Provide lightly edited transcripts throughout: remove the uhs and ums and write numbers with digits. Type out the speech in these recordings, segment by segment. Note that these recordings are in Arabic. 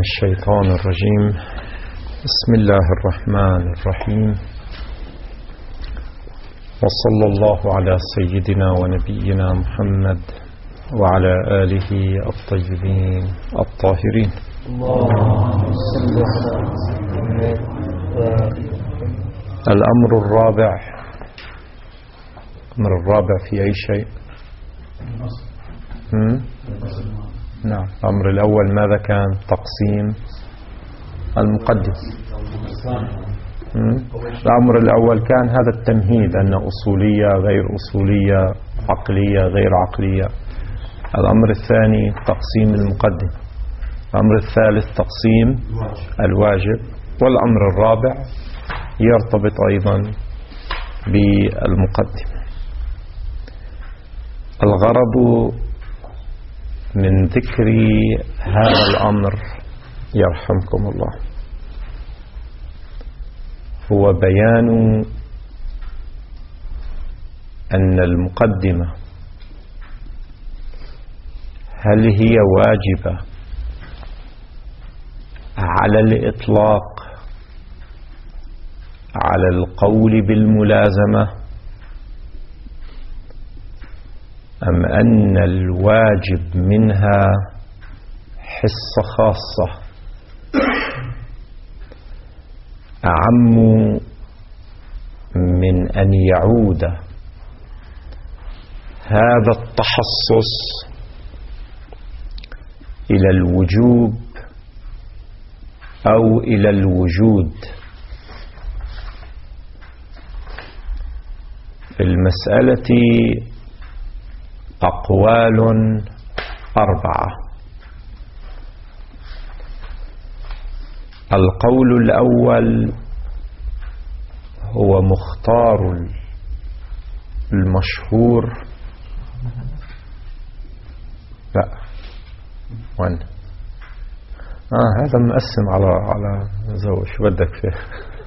الشيطان الرجيم. بسم الله الرحمن الرحيم، وصلى الله على سيدنا ونبينا محمد وعلى آله الطيبين الطاهرين. الأمر الرابع. الأمر الرابع في أي شيء؟ نعم. الأمر الأول ماذا كان؟ تقسيم المقدم. الأمر الأول كان هذا التمهيد، أن أصولية غير أصولية، عقلية غير عقلية. الأمر الثاني تقسيم المقدم. الأمر الثالث تقسيم الواجب. والأمر الرابع يرتبط أيضا بالمقدم. الغرض من ذكر هذا الأمر يرحمكم الله هو بيان أن المقدمة هل هي واجبة على الإطلاق على القول بالملازمة، أم أن الواجب منها حصة خاصة أعم من أن يعود هذا التحصص إلى الوجوب أو إلى الوجود؟ في المسألة أقوال أربعة. القول الأول هو مختار المشهور. لا وين؟ هذا مقسم على زوج، شو بدك فيه؟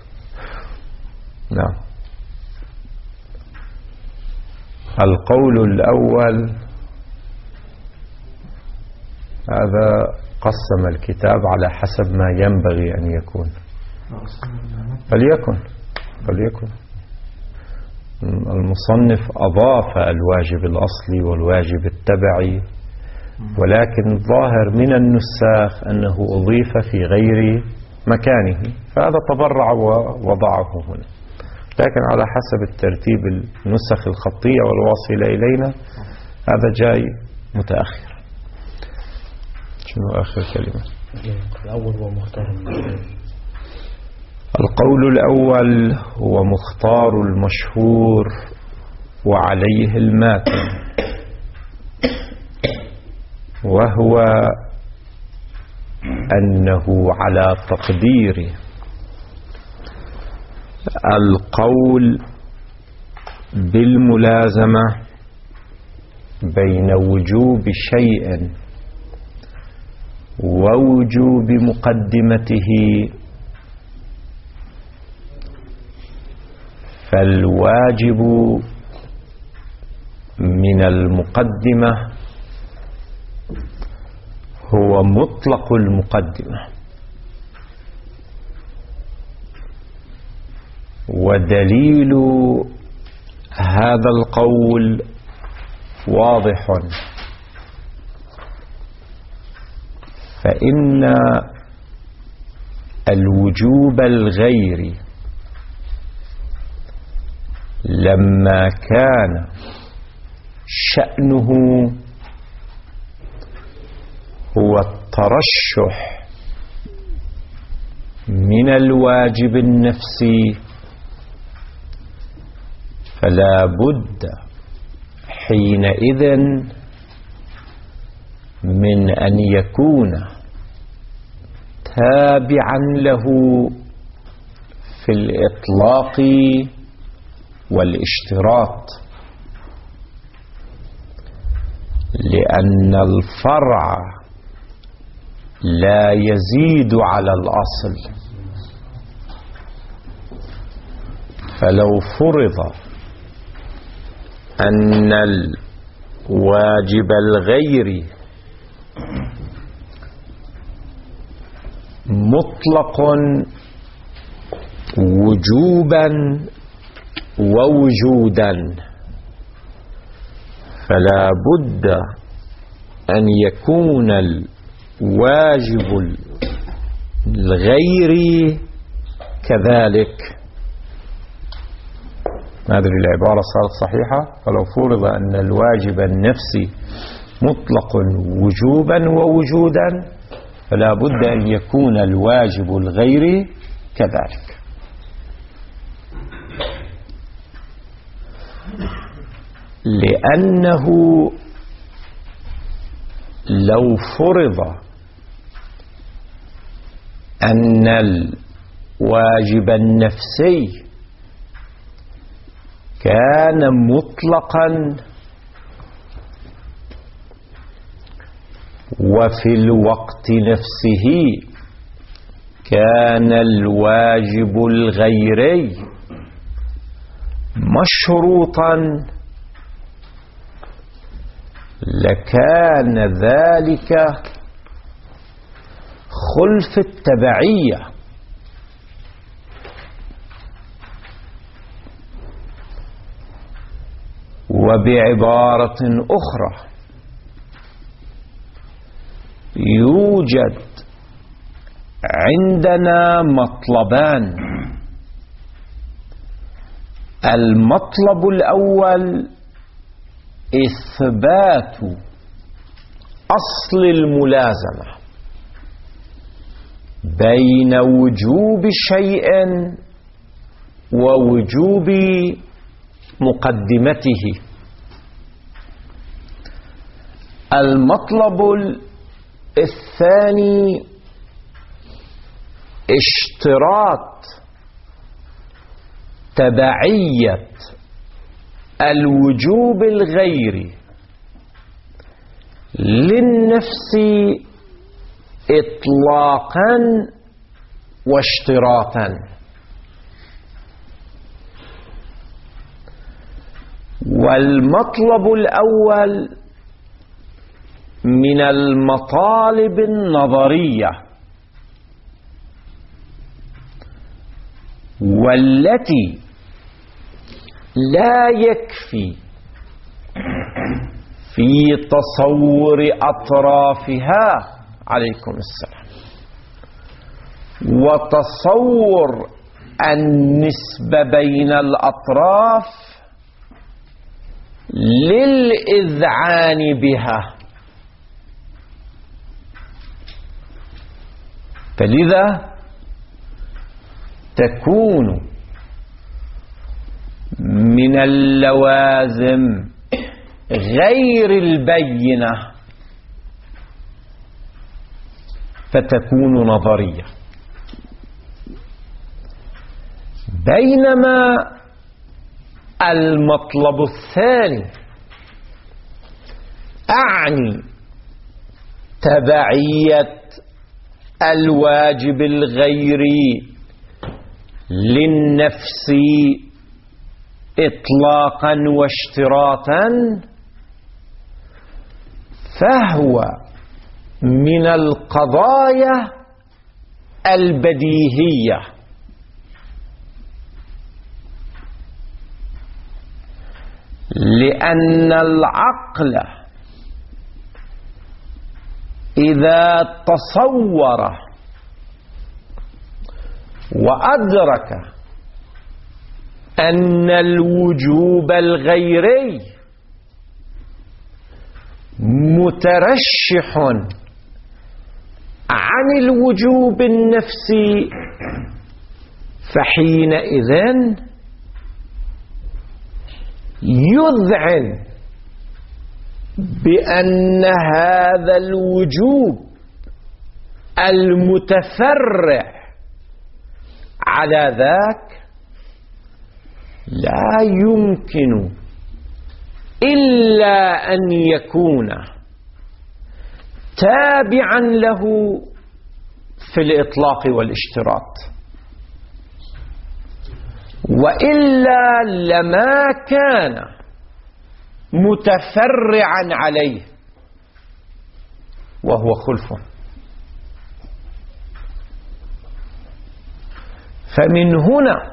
نعم. القول الأول هذا قسم الكتاب على حسب ما ينبغي أن يكون. فليكن المصنف أضاف الواجب الأصلي والواجب التبعي، ولكن الظاهر من النساخ أنه أضيف في غير مكانه، فهذا تبرع ووضعه هنا، لكن على حسب الترتيب النسخ الخطية والواصلة إلينا هذا جاي متأخر. شنو آخر كلمة؟ الأول هو مختار المشهور. القول الأول هو مختار المشهور وعليه الماتن، وهو أنه على تقدير القول بالملازمة بين وجوب شيء ووجوب مقدمته، فالواجب من المقدمة هو مطلق المقدمة، ودليل هذا القول واضح، فإن الوجوب الغيري لما كان شأنه هو الترشح من الواجب النفسي، فلا بد حينئذ من أن يكون تابعا له في الإطلاق والاشتراط، لأن الفرع لا يزيد على الأصل. فلو فرض أن الواجب الغيري مطلق وجوبا ووجودا، فلا بد أن يكون الواجب الغيري كذلك. هذه العبارة صارت صحيحة. فلو فرض أن الواجب النفسي مطلق وجوبا ووجودا، فلا بد أن يكون الواجب الغيري كذلك. لأنه لو فرض أن الواجب النفسي كان مطلقا وفي الوقت نفسه كان الواجب الغيري مشروطا، لكان ذلك خلف التبعية. وبعبارة أخرى، يوجد عندنا مطلبان. المطلب الأول إثبات أصل الملازمة بين وجوب شيء ووجوب مقدمته. المطلب الثاني اشتراط تبعية الوجوب الغيري للنفس إطلاقا واشتراطا. والمطلب الأول من المطالب النظرية، والتي لا يكفي في تصور أطرافها عليكم السلام وتصور النسبة بين الأطراف للإذعان بها. فلذا تكون من اللوازم غير البينة فتكون نظرية، بينما المطلب الثاني أعني تبعية الواجب الغيري للنفس إطلاقا واشتراطا، فهو من القضايا البديهية، لأن العقل إذا تصور وأدرك أن الوجوب الغيري مترشح عن الوجوب النفسي، فحينئذ يذعن بأن هذا الوجوب المتفرع على ذاك لا يمكن إلا أن يكون تابعا له في الإطلاق والاشتراط، وإلا لما كان متفرعا عليه وهو خلف. فمن هنا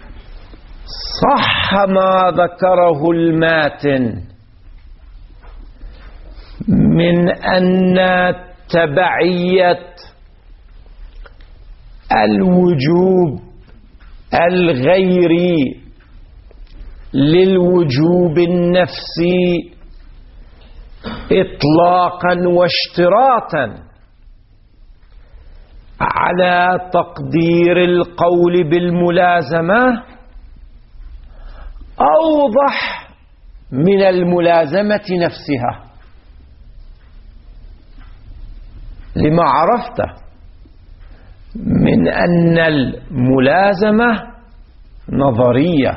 صح ما ذكره الماتن من أن تبعية الوجوب الغيري للوجوب النفسي إطلاقا واشتراطا على تقدير القول بالملازمة أوضح من الملازمة نفسها، لما عرفت من أن الملازمة نظرية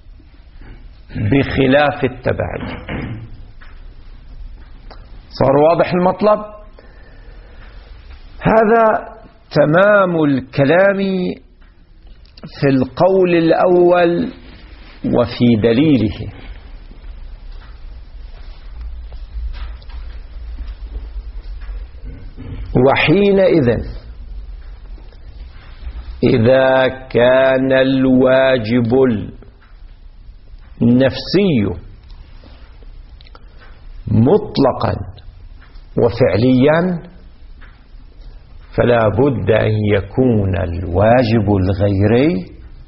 بخلاف التبعية. صار واضح المطلب؟ هذا تمام الكلام في القول الأول وفي دليله. وحينئذ إذا كان الواجب النفسي مطلقا وفعليا فلا بد أن يكون الواجب الغيري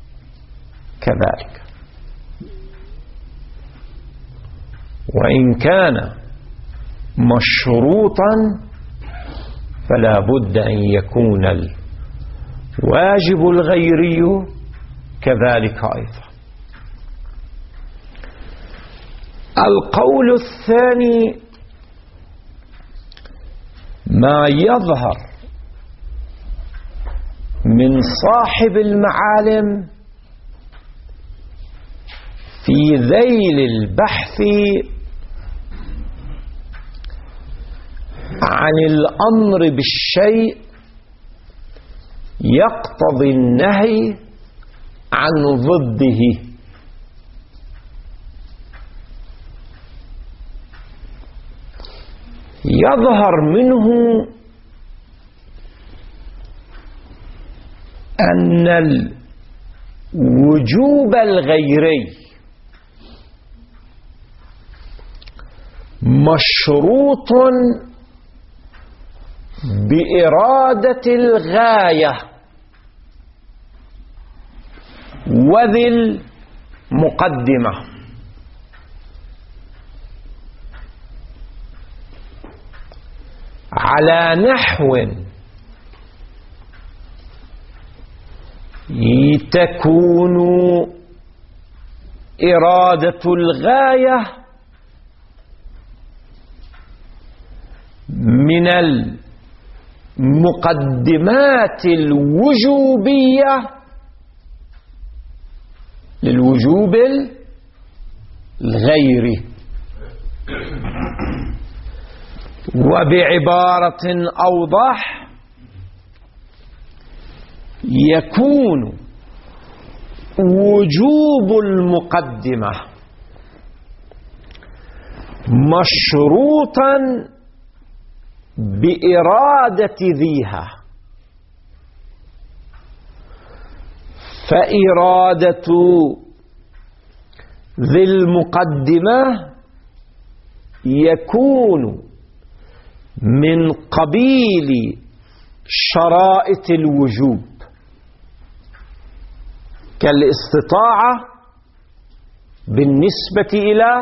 كذلك، وإن كان مشروطا فلا بد أن يكون الواجب الغيري كذلك أيضا. القول الثاني ما يظهر من صاحب المعالم في ذيل البحث عن الأمر بالشيء يقتضي النهي عن ضده. يظهر منه أن الوجوب الغيري مشروط بإرادة الغاية وذي المقدمة، على نحو تكون إرادة الغاية من المقدمات الوجوبية للوجوب الغيري. وبعبارة أوضح يكون وجوب المقدمة مشروطا بإرادة ذيها، فإرادة ذي المقدمة يكون من قبيل شرائط الوجوب كالاستطاعة بالنسبة إلى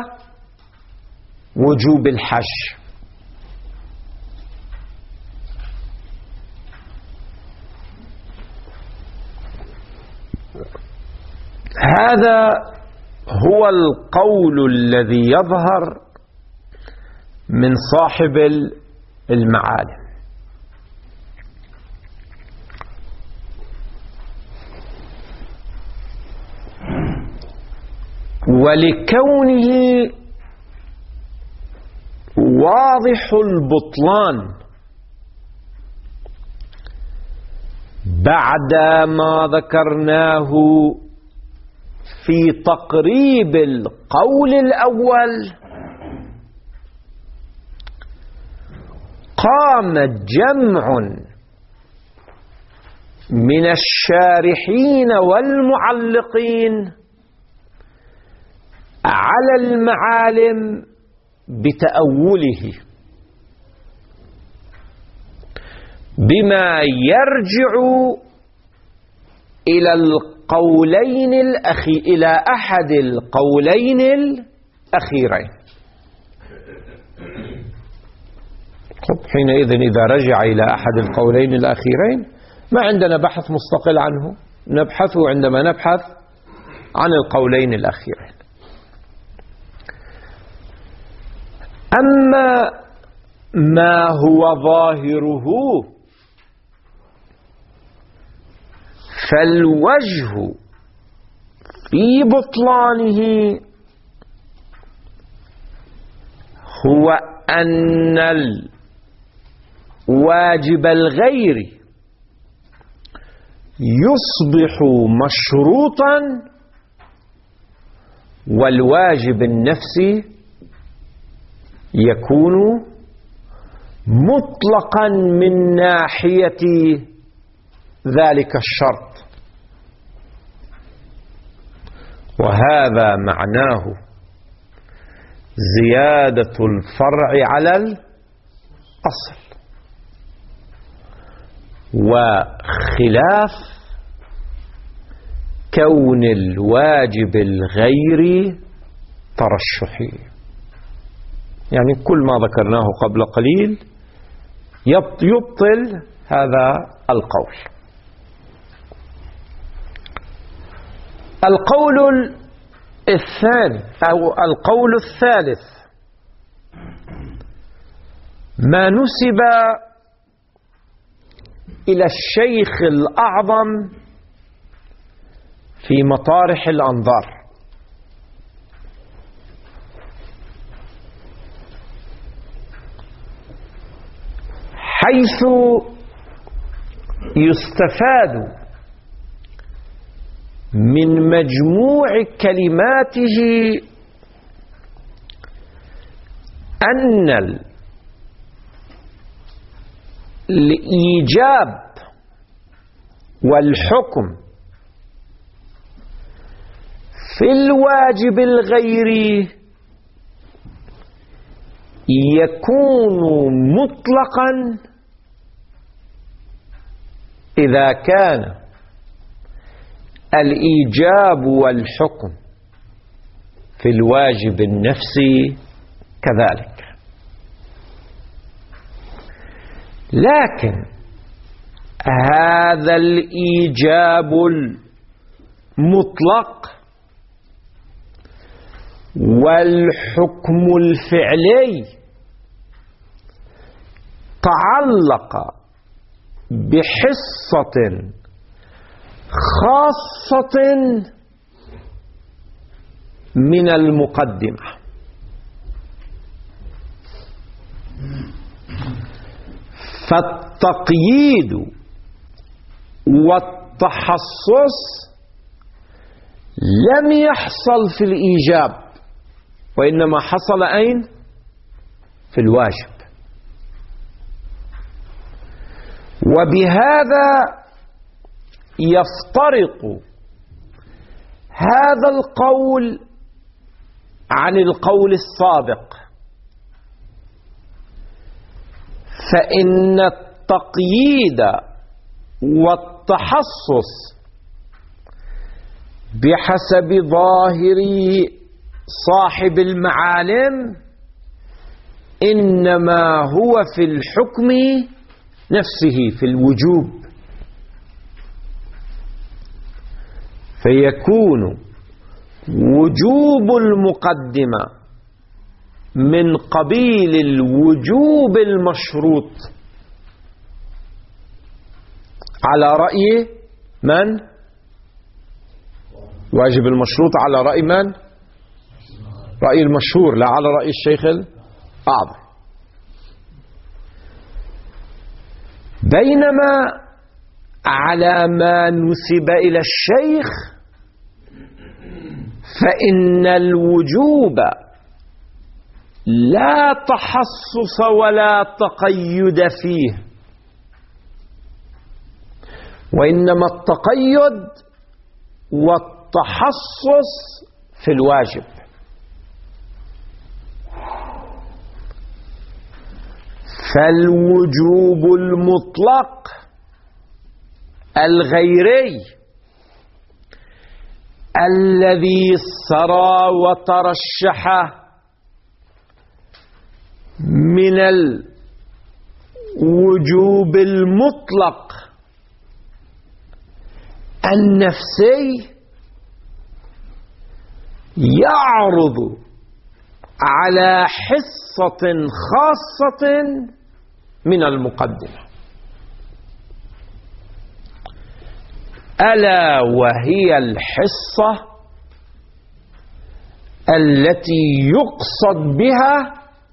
وجوب الحج. هذا هو القول الذي يظهر من صاحب المعالم. ولكونه واضح البطلان بعد ما ذكرناه في تقريب القول الأول، قام جمع من الشارحين والمعلقين على المعالم بتأوله بما يرجع إلى أحد القولين الأخيرين. حينئذ إذا رجع إلى أحد القولين الأخيرين ما عندنا بحث مستقل عنه، نبحثه عندما نبحث عن القولين الأخيرين. أما ما هو ظاهره فالوجه في بطلانه هو أن الواجب الغيري يصبح مشروطا والواجب النفسي يكون مطلقا من ناحية ذلك الشرط، وهذا معناه زيادة الفرع على الأصل وخلاف كون الواجب الغيري ترشحي. يعني كل ما ذكرناه قبل قليل يبطل هذا القول. القول الثاني أو القول الثالث ما نسب إلى الشيخ الأعظم في مطارح الأنظار، حيث يستفاد من مجموع كلماته أن الإيجاب والحكم في الواجب الغيري يكون مطلقا إذا كان الإيجاب والحكم في الواجب النفسي كذلك. لكن هذا الإيجاب المطلق والحكم الفعلي تعلق بحصة خاصة من المقدمة، فالتقييد والتحصص لم يحصل في الإيجاب وإنما حصل أين؟ في الواجب. وبهذا يفترق هذا القول عن القول السابق، فإن التقييد والتحصص بحسب ظاهر صاحب المعالم إنما هو في الحكم نفسه، في الوجوب، فيكون وجوب المقدمة من قبيل الوجوب المشروط على رأي من؟ واجب المشروط على رأي من؟ رأي المشهور، لا على رأي الشيخ الأعظم. بينما على ما نسب إلى الشيخ فإن الوجوب لا تحصص ولا تقيد فيه، وإنما التقيد والتحصص في الواجب. فالوجوب المطلق الغيري الذي سرى وترشح من الوجوب المطلق النفسي يعرض على حصة خاصة من المقدمة، ألا وهي الحصة التي يقصد بها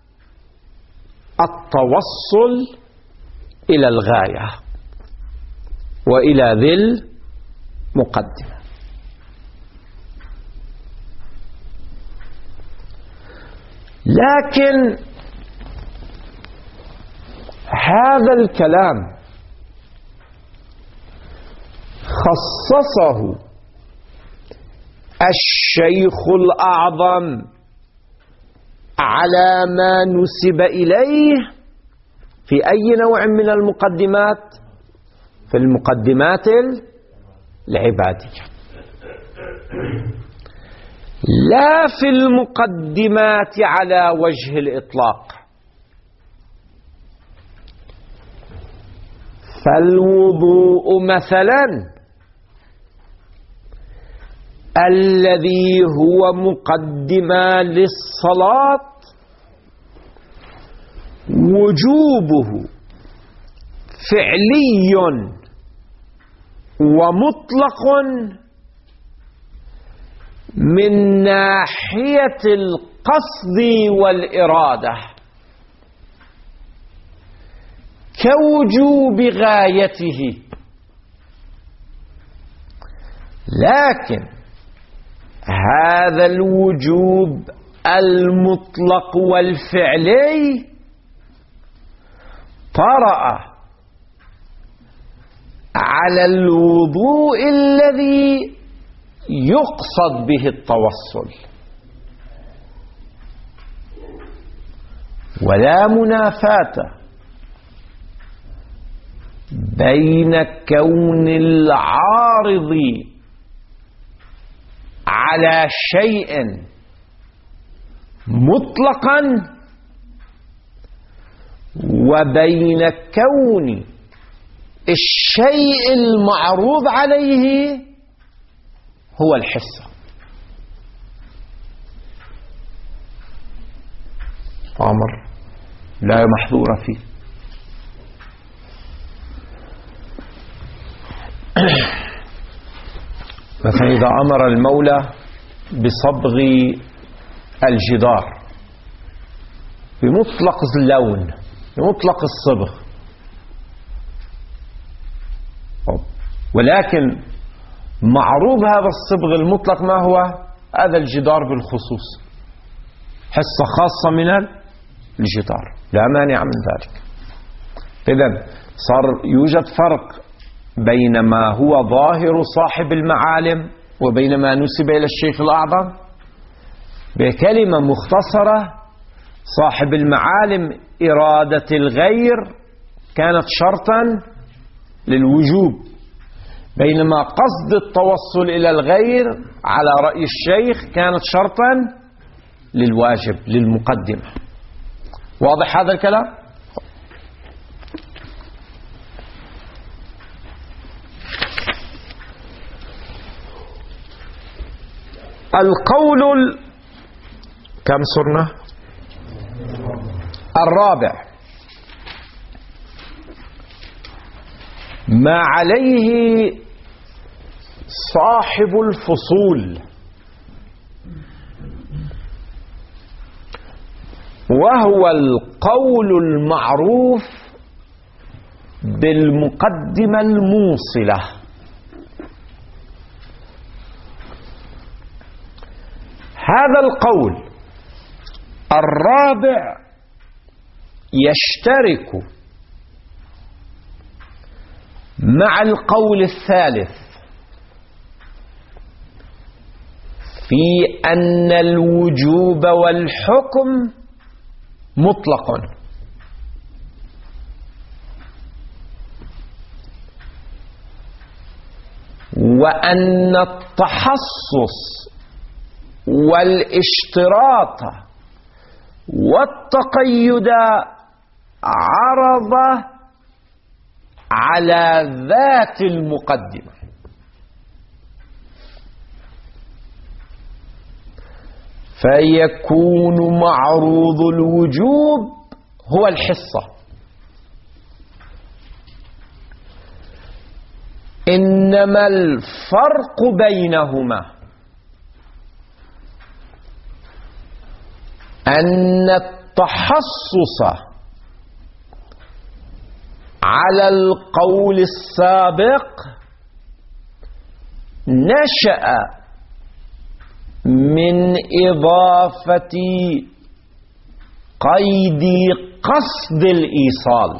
التوصل إلى الغاية وإلى ذي المقدمة. لكن هذا الكلام خصصه الشيخ الأعظم على ما نسب إليه في أي نوع من المقدمات؟ في المقدمات العبادية، لا في المقدمات على وجه الإطلاق. فالوضوء مثلا الذي هو مقدمة للصلاة وجوبه فعلي ومطلق من ناحية القصد والإرادة كوجوب غايته، لكن هذا الوجوب المطلق والفعلي طرأ على الوضوء الذي يقصد به التوصل، ولا منافاة بين كون العارض على شيء مطلقا وبين كون الشيء المعروض عليه هو الحصة. أمر لا محظور فيه. مثلا إذا أمر المولى بصبغ الجدار بمطلق اللون بمطلق الصبغ، ولكن معروض هذا الصبغ المطلق ما هو؟ هذا الجدار بالخصوص، حصة خاصة من الجدار، لا مانع من ذلك. إذن صار يوجد فرق بين ما هو ظاهر صاحب المعالم وبين ما نسب إلى الشيخ الأعظم. بكلمة مختصرة، صاحب المعالم إرادة الغير كانت شرطا للوجوب، بينما قصد التوصل إلى الغير على رأي الشيخ كانت شرطا للواجب للمقدمة. واضح هذا الكلام؟ القول كم صرنا؟ الرابع، ما عليه صاحب الفصول، وهو القول المعروف بالمقدمة الموصلة. هذا القول الرابع يشترك مع القول الثالث في أن الوجوب والحكم مطلق، وأن التحصص والاشتراط والتقيد عرض على ذات المقدمة. فيكون معروض الوجوب هو الحصة، إنما الفرق بينهما أن التحصص على القول السابق نشأ من إضافة قيد قصد الإيصال،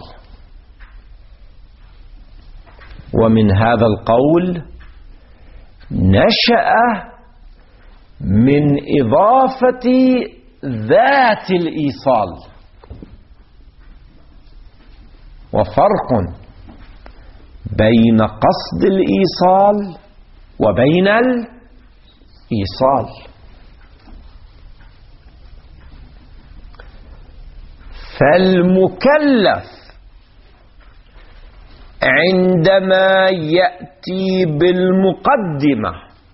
ومن هذا القول نشأ من إضافة ذات الإيصال، وفرق بين قصد الإيصال وبين الإيصال. فالمكلف عندما يأتي بالمقدمة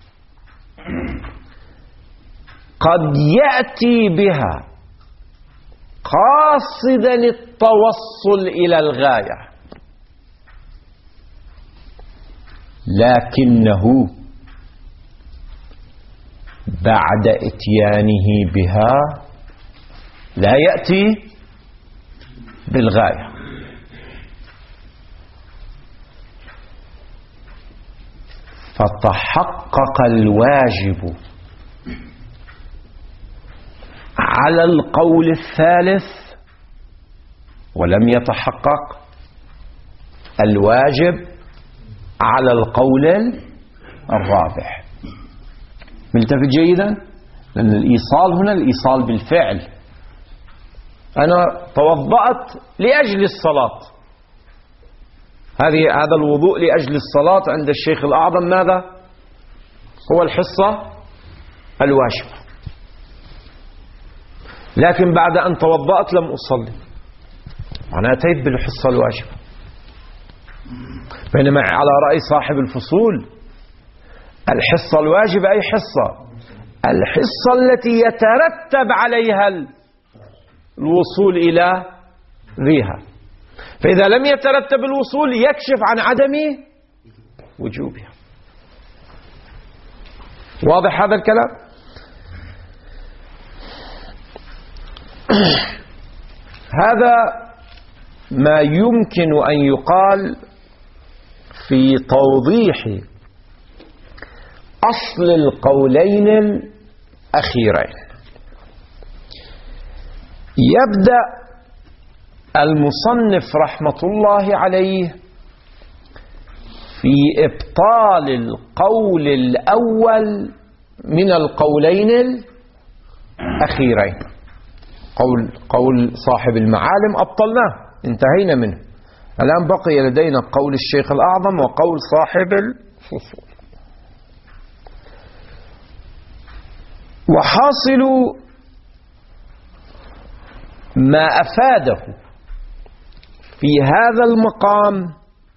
قد يأتي بها قاصدا التوصل إلى الغاية، لكنه بعد إتيانه بها لا يأتي بالغاية. فتحقق الواجب على القول الثالث ولم يتحقق الواجب على القول الرابع. ملتفت جيدا؟ لأن الإيصال هنا الإيصال بالفعل. أنا توضأت لأجل الصلاة، هذا الوضوء لأجل الصلاة عند الشيخ الأعظم ماذا؟ هو الحصة الواجبة. لكن بعد أن توضأت لم أصلي، أنا أتيت بالحصة الواجبة. بينما على رأي صاحب الفصول الحصة الواجبة أي حصة؟ الحصة التي يترتب عليها الوصول إلى ذيها، فإذا لم يترتب الوصول يكشف عن عدم وجوبها. واضح هذا الكلام؟ هذا ما يمكن أن يقال في توضيح أصل القولين الأخيرين. يبدأ المصنف رحمة الله عليه في إبطال القول الأول من القولين الأخيرين. قول صاحب المعالم أبطلناه، انتهينا منه. الآن بقي لدينا قول الشيخ الأعظم وقول صاحب الفصول. وحاصل ما أفاده في هذا المقام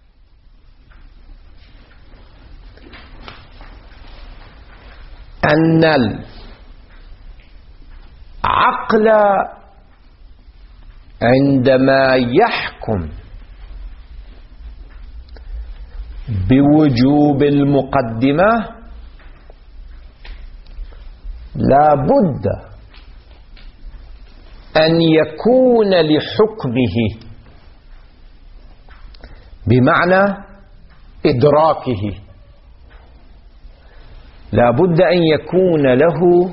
أن العقل عندما يحكم بوجوب المقدمة لا بد أن يكون لحكمه بمعنى إدراكه، لا بد أن يكون له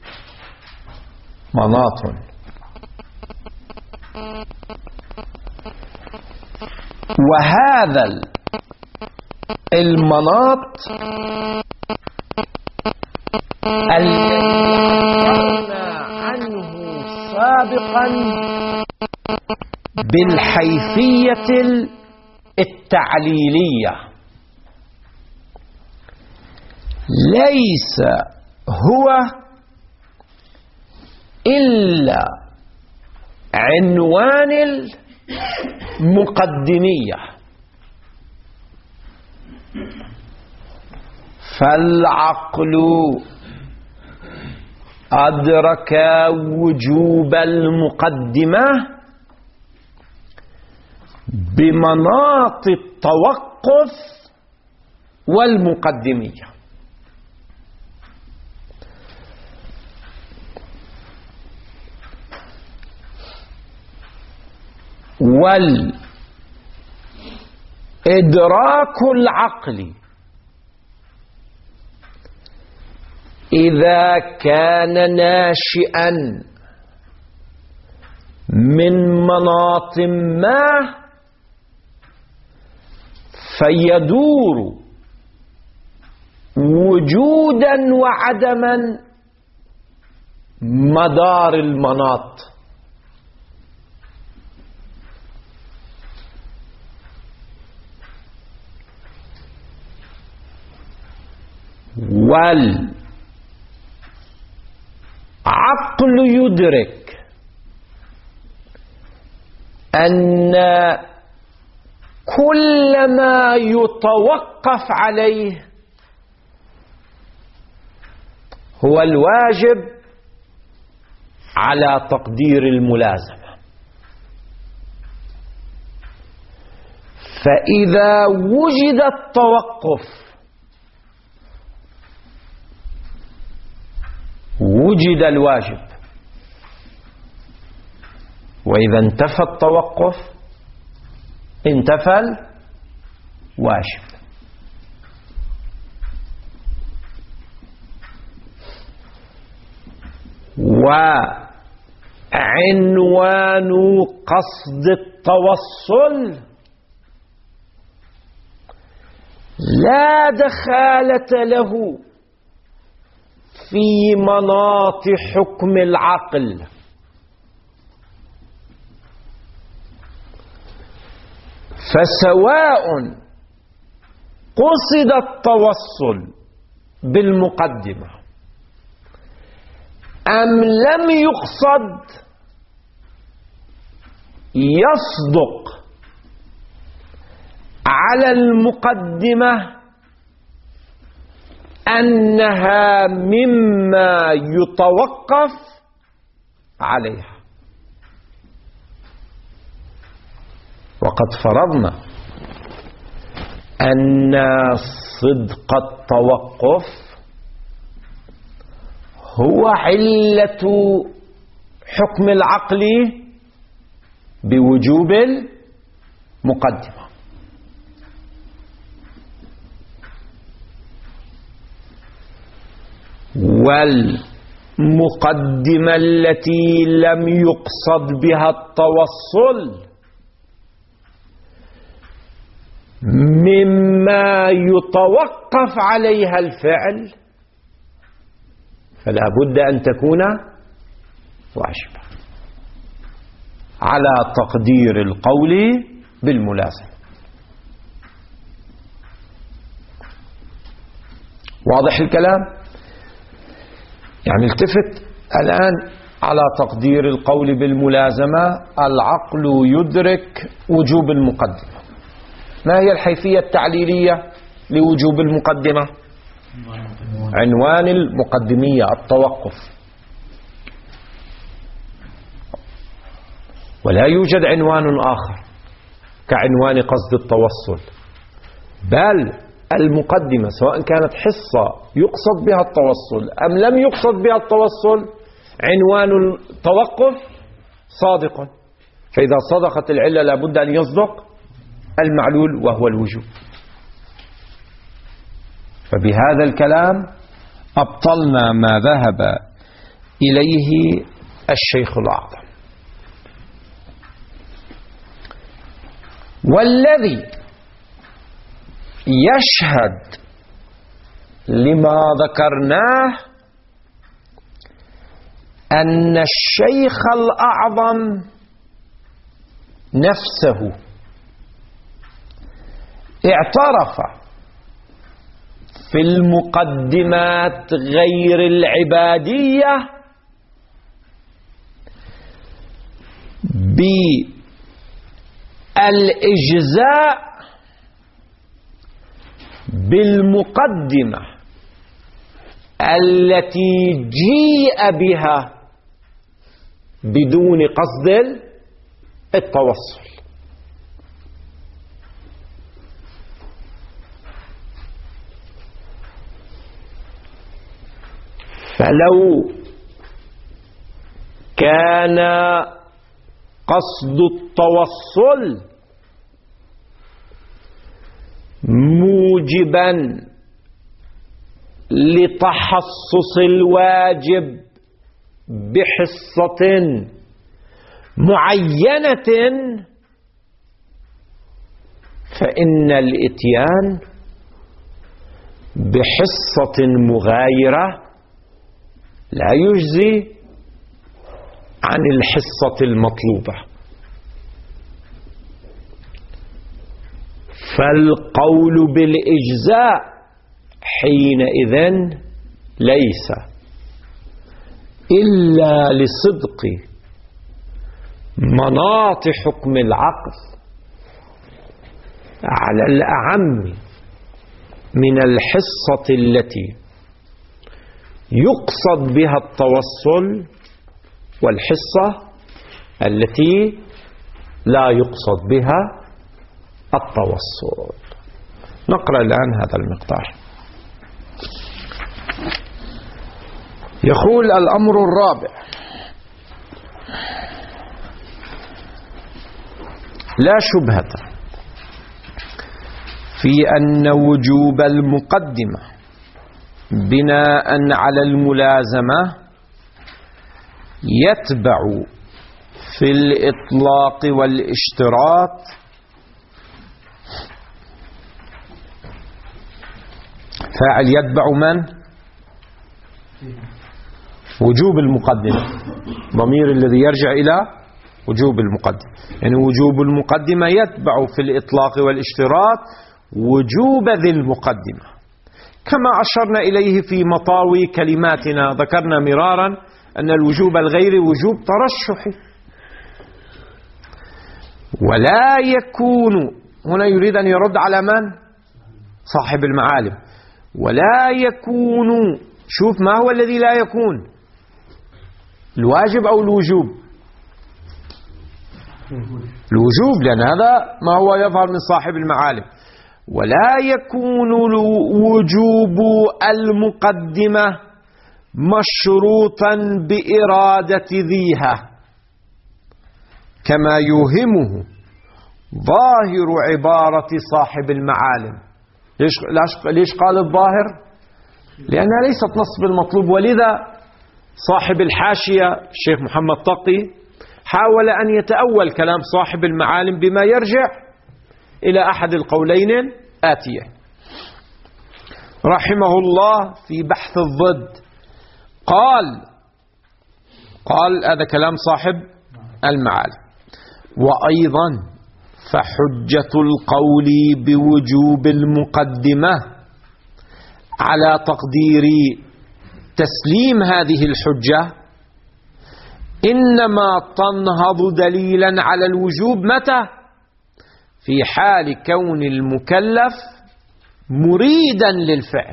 مناط. وهذا المناط الذي ذكرنا عنه سابقا بالحيثية التعليلية ليس هو إلا عنوان المقدمية. فالعقل أدرك وجوب المقدمة بمناط التوقف والمقدمية. والإدراك العقلي إذا كان ناشئا من مناط ما فيدور وجودا وعدما مدار المناط. والعقل يدرك أن كل ما يتوقف عليه هو الواجب على تقدير الملازمة. فإذا وجد التوقف وجد الواجب، وإذا انتفى التوقف انتفى الواجب. وعنوان قصد التوصل لا دخالة له في مناط حكم العقل. فسواء قصد التوصل بالمقدمة أم لم يقصد، يصدق على المقدمة أنها مما يتوقف عليها. وقد فرضنا أن صدق التوقف هو علة حكم العقل بوجوب المقدمة. والمقدمة التي لم يقصد بها التوصل مما يتوقف عليها الفعل فلا بد أن تكون واجبة على تقدير القول بالملازمة. واضح الكلام؟ يعني التفت الآن على تقدير القول بالملازمة. العقل يدرك وجوب المقدمة. ما هي الحيثية التعليلية لوجوب المقدمة؟ عنوان المقدمية التوقف. ولا يوجد عنوان آخر كعنوان قصد التوصل، بل المقدمة سواء كانت حصة يقصد بها التوصل أم لم يقصد بها التوصل عنوان التوقف صادق. فإذا صدقت العلة لابد أن يصدق المعلول وهو الوجوب. فبهذا الكلام أبطلنا ما ذهب إليه الشيخ الأعظم. والذي يشهد لما ذكرناه أن الشيخ الأعظم نفسه اعترف في المقدمات غير العبادية بالإجزاء بالمقدمة التي جيء بها بدون قصد التوصل. فلو كان قصد التوصل موجبا لتحصص الواجب بحصة معينة فإن الإتيان بحصة مغايرة لا يجزي عن الحصة المطلوبة. فالقول بالإجزاء حينئذ ليس إلا لصدق مناط حكم العقل على الأعم من الحصة التي يقصد بها التوصل والحصة التي لا يقصد بها التوصل. نقرأ الآن هذا المقدار. يقول الأمر الرابع: لا شبهة في أن وجوب المقدمة بناء على الملازمة يتبع في الإطلاق والاشتراط فاعل يتبع من؟ وجوب المقدمة، ضمير الذي يرجع إلى وجوب المقدمة، يعني وجوب المقدمة يتبع في الإطلاق والاشتراط وجوب ذي المقدمة، كما أشرنا إليه في مطاوي كلماتنا. ذكرنا مرارا أن الوجوب الغير وجوب ترشحي، ولا يكون، هنا يريد أن يرد على من؟ صاحب المعالم. ولا يكون، شوف ما هو الذي لا يكون؟ الواجب أو الوجوب؟ الوجوب، لأن هذا ما هو يظهر من صاحب المعالم. ولا يكون وجوب المقدمة مشروطا بإرادة ذيها كما يوهمه ظاهر عبارة صاحب المعالم. ليش قال الظاهر؟ لأنها ليست نص بالمطلوب، ولذا صاحب الحاشية الشيخ محمد تقي حاول أن يتأول كلام صاحب المعالم بما يرجع إلى أحد القولين آتية رحمه الله في بحث الضد. قال هذا كلام صاحب المعالم: وأيضا فحجة القول بوجوب المقدمة على تقدير تسليم هذه الحجة إنما تنهض دليلا على الوجوب متى؟ في حال كون المكلف مريدا للفعل.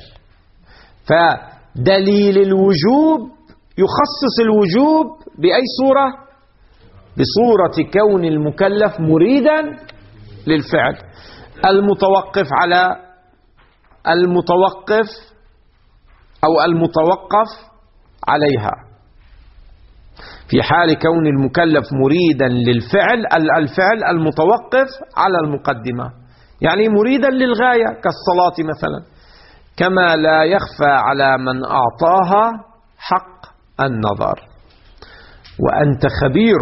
فدليل الوجوب يخصص الوجوب بأي صورة؟ بصورة كون المكلف مريدا للفعل، المتوقف على المتوقف أو المتوقف عليها. في حال كون المكلف مريدا للفعل، الفعل المتوقف على المقدمة، يعني مريدا للغاية كالصلاة مثلا، كما لا يخفى على من أعطاها حق النظر. وأنت خبير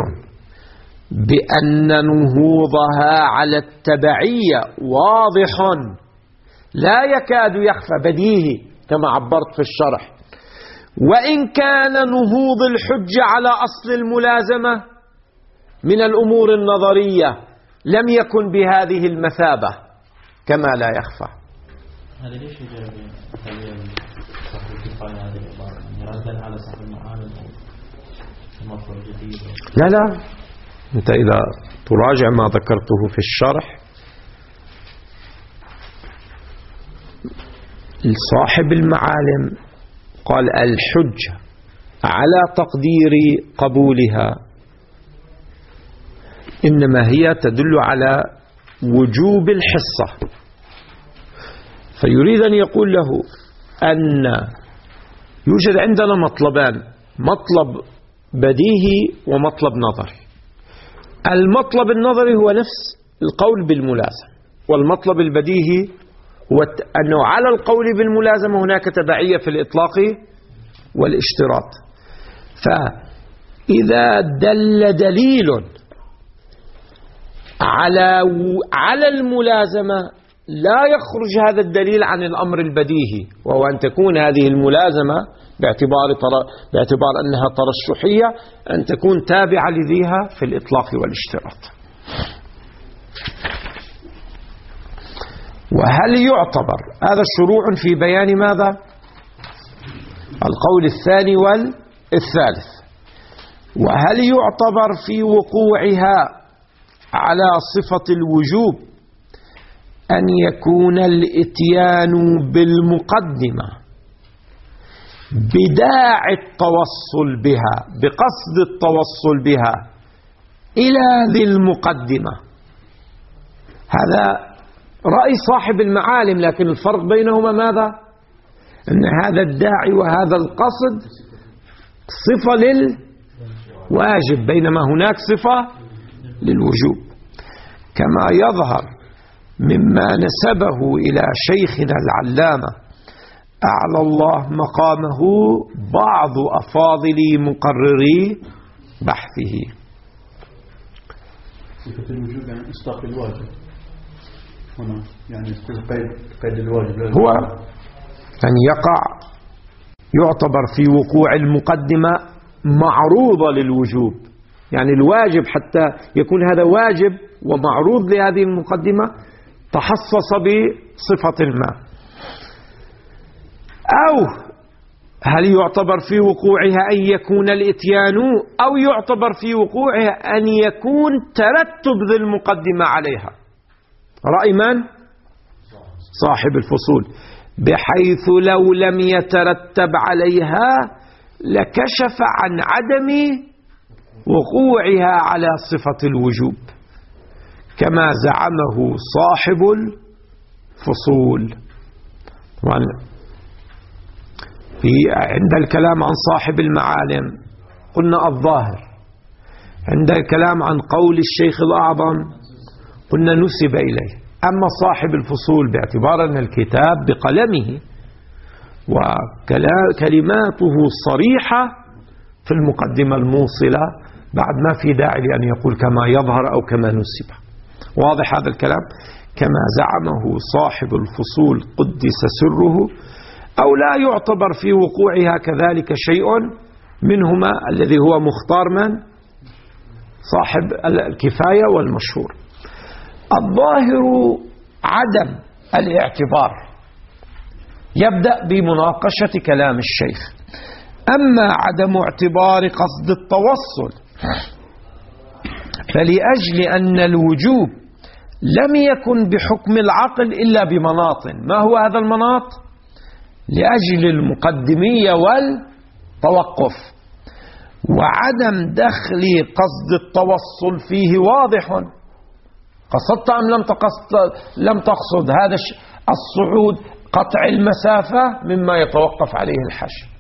بأن نهوضها على التبعية واضح لا يكاد يخفى، بديهي كما عبرت في الشرح. وإن كان نهوض الحجة على أصل الملازمة من الأمور النظرية لم يكن بهذه المثابة كما لا يخفى. هذا ليش يجب صاحب الكفاية هذه العبارة ردا على صاحب المعامل المفروض الجديد؟ لا أنت إذا تراجع ما ذكرته في الشرح، صاحب المعالم قال الحجة على تقدير قبولها إنما هي تدل على وجوب الحصة، فيريد أن يقول له أن يوجد عندنا مطلبان، مطلب بديهي ومطلب نظري. المطلب النظري هو نفس القول بالملازمة، والمطلب البديهي هو أنه على القول بالملازمة هناك تبعية في الإطلاق والاشتراط. فإذا دل دليل على الملازمة لا يخرج هذا الدليل عن الأمر البديهي، وهو أن تكون هذه الملازمة باعتبار أنها ترشحية أن تكون تابعة لذيها في الإطلاق والاشتراط. وهل يعتبر هذا شروع في بيان ماذا؟ القول الثاني والثالث. وهل يعتبر في وقوعها على صفة الوجوب أن يكون الإتيان بالمقدمة بداعي التوصل بها، بقصد التوصل بها إلى ذي المقدمة؟ هذا رأي صاحب المعالم، لكن الفرق بينهما ماذا؟ أن هذا الداعي وهذا القصد صفة للواجب، بينما هناك صفة للوجوب، كما يظهر مما نسبه إلى شيخنا العلامة أعلى الله مقامه بعض أفاضل مقرري بحثه. صفة الوجوب يعني إسقاط الواجب هنا، يعني قيد الواجب هو أن يعتبر في وقوع المقدمة معروضة للوجوب، يعني الواجب حتى يكون هذا واجب ومعروض لهذه المقدمة تحصص بصفة ما. أو هل يعتبر في وقوعها أن يكون الإتيان، أو يعتبر في وقوعها أن يكون ترتب ذي المقدمة عليها؟ رأي من؟ صاحب الفصول، بحيث لو لم يترتب عليها لكشف عن عدم وقوعها على صفة الوجوب كما زعمه صاحب الفصول. عند الكلام عن صاحب المعالم قلنا الظاهر، عند الكلام عن قول الشيخ الأعظم قلنا نسب إليه. أما صاحب الفصول باعتبار أن الكتاب بقلمه وكلماته صريحة في المقدمة الموصلة، بعد ما في داعي لأن يقول كما يظهر أو كما نسب. واضح هذا الكلام؟ كما زعمه صاحب الفصول قدس سره، أو لا يعتبر في وقوعها كذلك شيء منهما الذي هو مختار من؟ صاحب الكفاية والمشهور. الظاهر عدم الاعتبار يبدأ بمناقشة كلام الشيخ. أما عدم اعتبار قصد التوصل فلأجل أن الوجوب لم يكن بحكم العقل إلا بمناط. ما هو هذا المناط؟ لأجل المقدمية والتوقف، وعدم دخل قصد التوصل فيه واضح. قصدت أم لم تقصد؟ هذا الصعود قطع المسافة مما يتوقف عليه الحشر.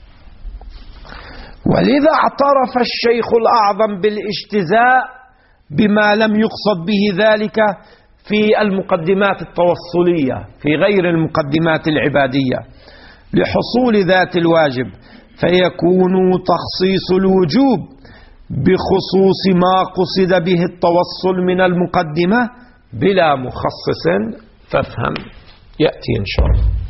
ولذا اعترف الشيخ الأعظم بالاجتزاء بما لم يقصد به ذلك في المقدمات التوصلية في غير المقدمات العبادية لحصول ذات الواجب، فيكون تخصيص الوجوب بخصوص ما قصد به التوصل من المقدمة بلا مخصص. فافهم يأتي إن شاء الله.